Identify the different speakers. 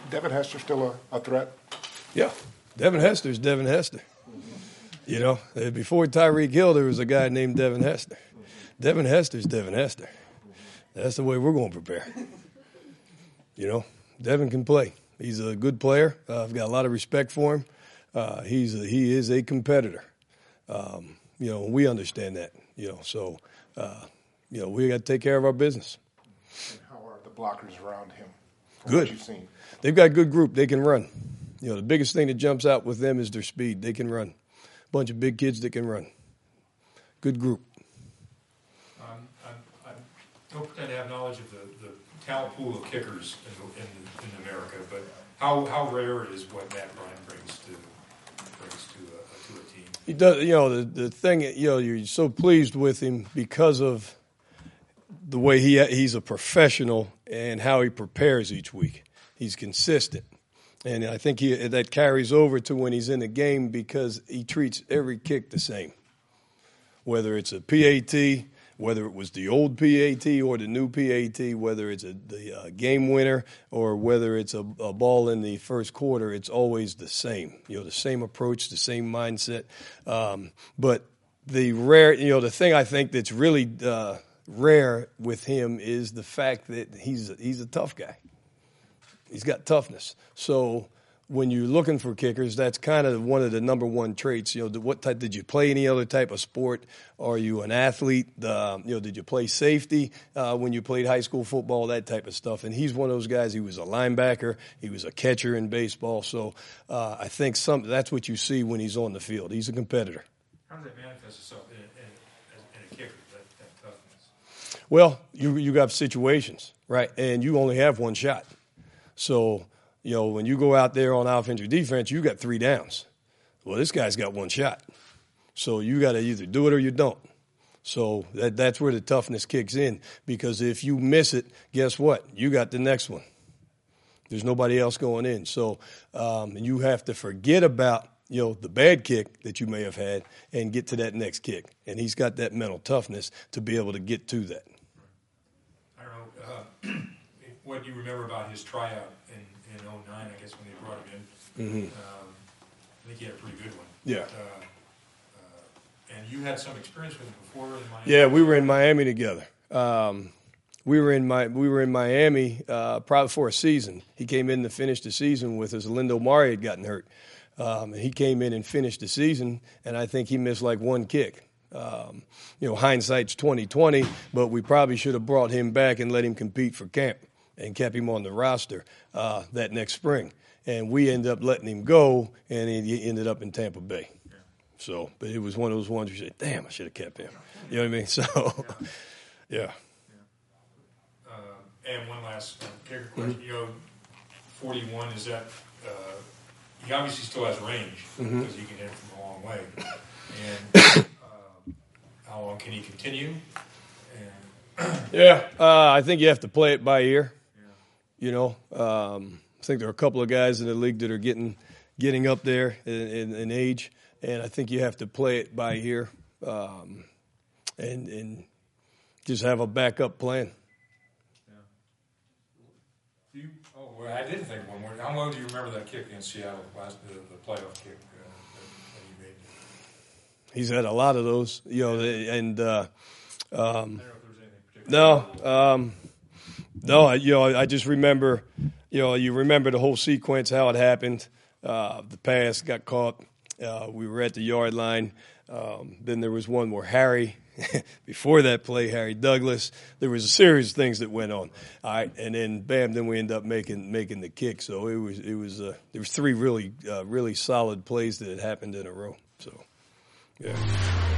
Speaker 1: Devin Hester still a threat?
Speaker 2: Yeah. Devin Hester's Devin Hester. You know, before Tyreek Hill, there was a guy named Devin Hester. Devin Hester's Devin Hester. That's the way we're going to prepare. You know, Devin can play. He's a good player. I've got a lot of respect for him. He is a competitor. You know, we understand that. You know, so you know, we got to take care of our business.
Speaker 1: And how are the blockers around him?
Speaker 2: Good.
Speaker 1: What you've seen?
Speaker 2: They've got a good group. They can run. You know, the biggest thing that jumps out with them is their speed. They can run. Bunch of big kids that can run. Good group.
Speaker 3: I don't pretend to have knowledge of the talent pool of kickers in America, but how rare is what Matt Ryan brings to a team?
Speaker 2: He does. You know, the thing. You know, you're so pleased with him because of the way he's a professional and how he prepares each week. He's consistent. And I think that carries over to when he's in the game because he treats every kick the same. Whether it's a PAT, whether it was the old PAT or the new PAT, whether it's the game winner or whether it's a ball in the first quarter, it's always the same. You know, the same approach, the same mindset. But the thing I think that's really rare with him is the fact that he's a tough guy. He's got toughness. So when you're looking for kickers, that's kind of one of the number one traits. You know, what type did you play any other type of sport? Are you an athlete? You know, did you play safety when you played high school football? That type of stuff. And he's one of those guys. He was a linebacker. He was a catcher in baseball. So I think that's what you see when he's on the field. He's a competitor.
Speaker 3: How does that manifest itself in a kicker? That toughness.
Speaker 2: Well, you got situations, right? And you only have one shot. So, you know, when you go out there on offense or defense, you got 3 downs. Well, this guy's got one shot. So you got to either do it or you don't. So that's where the toughness kicks in because if you miss it, guess what? You got the next one. There's nobody else going in. So you have to forget about, you know, the bad kick that you may have had and get to that next kick. And he's got that mental toughness to be able to get to that.
Speaker 3: I don't know. What do you remember about his tryout in 2009, I guess, when they brought him in?
Speaker 2: Mm-hmm.
Speaker 3: I think he had a pretty good one.
Speaker 2: Yeah.
Speaker 3: And you had some experience with him before in Miami?
Speaker 2: Yeah, we were in Miami together. We were in Miami probably for a season. He came in to finish the season with us. Lindo Mari had gotten hurt. And he came in and finished the season, and I think he missed like one kick. You know, hindsight's 20/20, but we probably should have brought him back and let him compete for camp and kept him on the roster that next spring. And we ended up letting him go, and he ended up in Tampa Bay. Yeah. So, but it was one of those ones where you say, damn, I should have kept him. You know what I mean? So, yeah.
Speaker 3: And one last kicker question. You know, 41, is that he obviously still has range because he can hit from a long way. And how long can he continue?
Speaker 2: Yeah, I think you have to play it by ear. You know, I think there are a couple of guys in the league that are getting up there in age, and I think you have to play it by ear and just have a backup plan.
Speaker 3: I did think one more. How long do you remember that kick against Seattle, the playoff kick that he made?
Speaker 2: He's had a lot of those, you know, and
Speaker 3: I don't know if there was anything particular.
Speaker 2: No, you know, I just remember, you know, you remember the whole sequence, how it happened. The pass got caught. We were at the yard line. Then there was one where Harry, before that play, Harry Douglas. There was a series of things that went on. All right, and then bam, then we end up making the kick. So there was 3 really solid plays that had happened in a row. So, yeah.